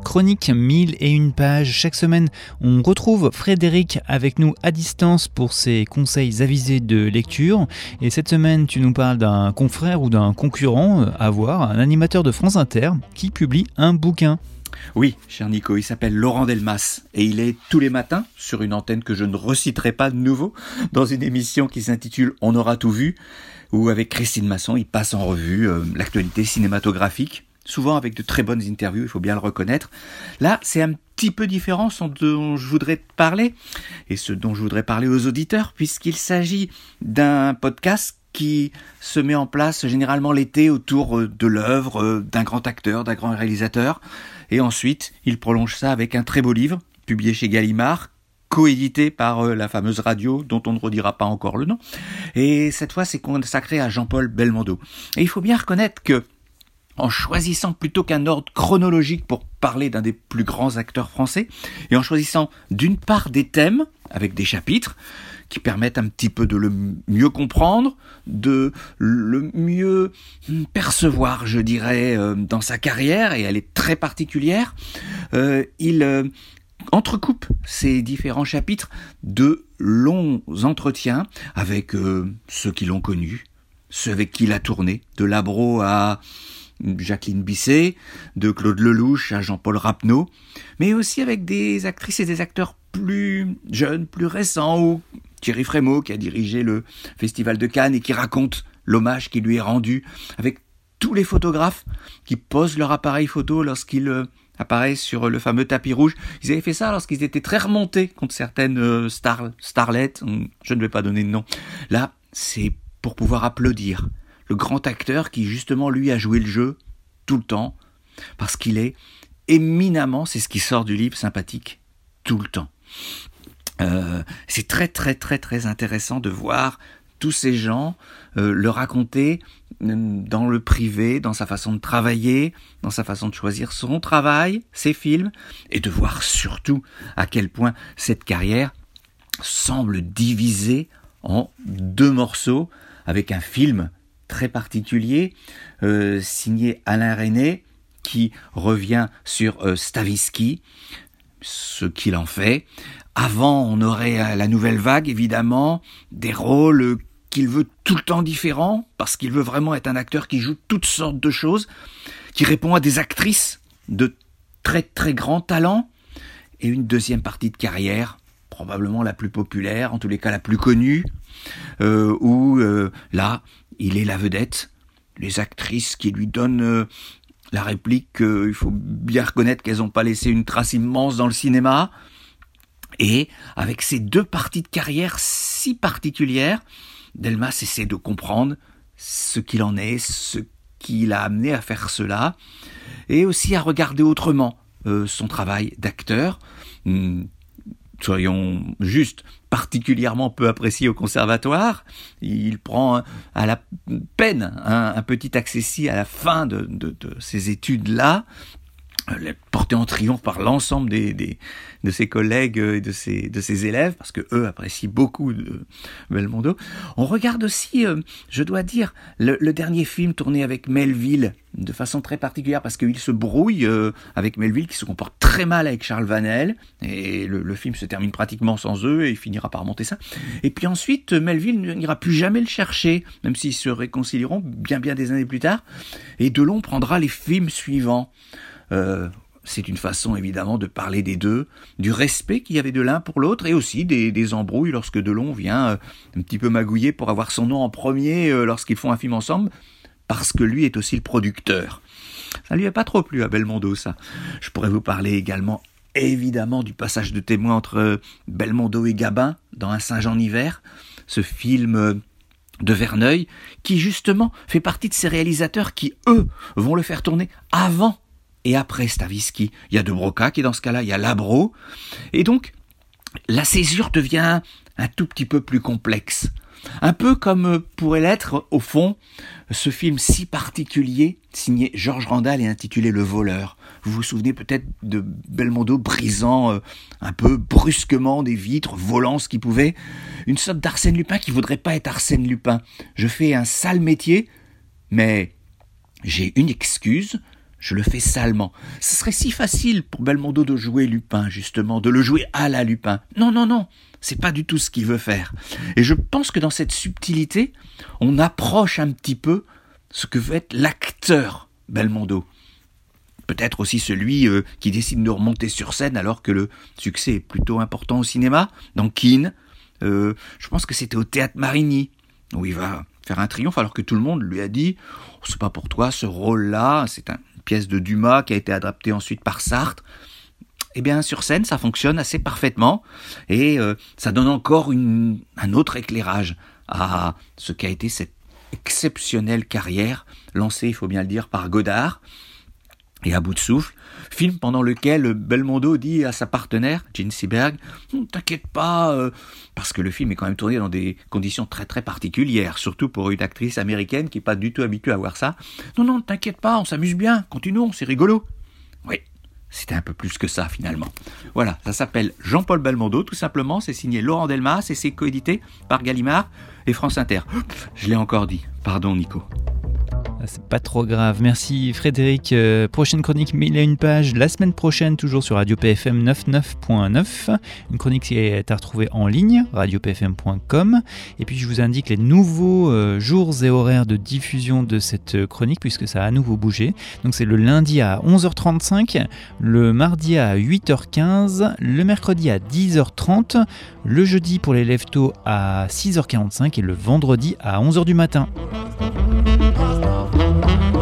chronique 1001 pages. Chaque semaine, on retrouve Frédéric avec nous à distance pour ses conseils avisés de lecture. Et cette semaine, tu nous parles d'un confrère ou d'un concurrent à voir, un animateur de France Inter qui publie un bouquin. Oui, cher Nico, il s'appelle Laurent Delmas et il est tous les matins sur une antenne que je ne reciterai pas de nouveau dans une émission qui s'intitule On aura tout vu, où avec Christine Masson, il passe en revue l'actualité cinématographique, souvent avec de très bonnes interviews, il faut bien le reconnaître. Là, c'est un petit peu différent ce dont je voudrais te parler et ce dont je voudrais parler aux auditeurs, puisqu'il s'agit d'un podcast qui se met en place généralement l'été autour de l'œuvre d'un grand acteur, d'un grand réalisateur. Et ensuite, il prolonge ça avec un très beau livre, publié chez Gallimard, coédité par la fameuse radio, dont on ne redira pas encore le nom. Et cette fois, c'est consacré à Jean-Paul Belmondo. Et il faut bien reconnaître que, en choisissant plutôt qu'un ordre chronologique pour parler d'un des plus grands acteurs français, et en choisissant d'une part des thèmes, avec des chapitres, qui permettent un petit peu de le mieux comprendre, de le mieux percevoir, je dirais, dans sa carrière, et elle est très particulière. Il entrecoupe ces différents chapitres de longs entretiens avec ceux qui l'ont connu, ceux avec qui il a tourné, de Labro à Jacqueline Bisset, de Claude Lelouch à Jean-Paul Rapneau, mais aussi avec des actrices et des acteurs plus jeunes, plus récents, ou Thierry Frémaux qui a dirigé le Festival de Cannes et qui raconte l'hommage qui lui est rendu, avec tous les photographes qui posent leur appareil photo lorsqu'ils apparaissent sur le fameux tapis rouge. Ils avaient fait ça lorsqu'ils étaient très remontés contre certaines starlettes, je ne vais pas donner de nom. Là, c'est pour pouvoir applaudir le grand acteur qui justement lui a joué le jeu tout le temps, parce qu'il est éminemment, c'est ce qui sort du livre, sympathique tout le temps. C'est très très très très intéressant de voir tous ces gens le raconter dans le privé, dans sa façon de travailler, dans sa façon de choisir son travail, ses films, et de voir surtout à quel point cette carrière semble divisée en deux morceaux, avec un film très particulier, signé Alain Resnais, qui revient sur Stavisky, ce qu'il en fait. Avant, on aurait à la nouvelle vague, évidemment, des rôles qu'il veut tout le temps différents, parce qu'il veut vraiment être un acteur qui joue toutes sortes de choses, qui répond à des actrices de très très grand talent, et une deuxième partie de carrière, probablement la plus populaire, en tous les cas la plus connue, où là, il est la vedette, les actrices qui lui donnent la réplique, il faut bien reconnaître qu'elles n'ont pas laissé une trace immense dans le cinéma. Et avec ces deux parties de carrière si particulières, Delmas essaie de comprendre ce qu'il en est, ce qui l'a amené à faire cela, et aussi à regarder autrement son travail d'acteur. Soyons justes, particulièrement peu apprécié au conservatoire. Il prend à la peine un petit accessit à la fin de ces études-là, porté en triomphe par l'ensemble de ses collègues et de ses élèves, parce que eux apprécient beaucoup de Belmondo. On regarde aussi, je dois dire, le dernier film tourné avec Melville, de façon très particulière, parce qu'il se brouille avec Melville, qui se comporte très mal avec Charles Vanel, et le film se termine pratiquement sans eux, et il finira par monter ça. Et puis ensuite, Melville n'ira plus jamais le chercher, même s'ils se réconcilieront bien des années plus tard, et Delon prendra les films suivants. C'est une façon évidemment de parler des deux, du respect qu'il y avait de l'un pour l'autre, et aussi des embrouilles lorsque Delon vient un petit peu magouiller pour avoir son nom en premier lorsqu'ils font un film ensemble, parce que lui est aussi le producteur. Ça lui a pas trop plu à Belmondo, ça. Je pourrais vous parler également évidemment du passage de témoin entre Belmondo et Gabin dans Un singe en hiver, ce film de Verneuil, qui justement fait partie de ces réalisateurs qui, eux, vont le faire tourner avant et après Stavisky. Il y a De Broca qui est dans ce cas-là, il y a Labro, et donc la césure devient un tout petit peu plus complexe. Un peu comme pourrait l'être, au fond, ce film si particulier, signé Georges Randal et intitulé Le Voleur. Vous vous souvenez peut-être de Belmondo brisant un peu brusquement des vitres, volant ce qu'il pouvait. Une sorte d'Arsène Lupin qui voudrait pas être Arsène Lupin. Je fais un sale métier, mais j'ai une excuse, Je le fais salement. Ce serait si facile pour Belmondo de jouer Lupin, justement, de le jouer à la Lupin. Non, c'est pas du tout ce qu'il veut faire. Et je pense que dans cette subtilité, on approche un petit peu ce que veut être l'acteur Belmondo. Peut-être aussi celui qui décide de remonter sur scène alors que le succès est plutôt important au cinéma. Dans Keane, je pense que c'était au Théâtre Marigny, où il va faire un triomphe alors que tout le monde lui a dit « C'est pas pour toi ce rôle-là, c'est une pièce de Dumas qui a été adaptée ensuite par Sartre ». Eh bien, sur scène, ça fonctionne assez parfaitement et ça donne encore un autre éclairage à ce qu'a été cette exceptionnelle carrière lancée, il faut bien le dire, par Godard. Et à bout de souffle, film pendant lequel Belmondo dit à sa partenaire, Jean Seberg, « T'inquiète pas, parce que le film est quand même tourné dans des conditions très très particulières, surtout pour une actrice américaine qui n'est pas du tout habituée à voir ça. Non, t'inquiète pas, on s'amuse bien, continuons, c'est rigolo. » Oui, c'était un peu plus que ça finalement. Voilà, ça s'appelle Jean-Paul Belmondo, tout simplement, c'est signé Laurent Delmas et c'est coédité par Gallimard et France Inter. Je l'ai encore dit, pardon Nico. C'est pas trop grave. Merci Frédéric. Prochaine chronique 1001 pages la semaine prochaine, toujours sur Radio PFM 99.9. Une chronique qui est à retrouver en ligne, radiopfm.com. Et puis je vous indique les nouveaux jours et horaires de diffusion de cette chronique, puisque ça a à nouveau bougé. Donc c'est le lundi à 11h35, le mardi à 8h15, le mercredi à 10h30, le jeudi pour les lève-tôt à 6h45 et le vendredi à 11h du matin.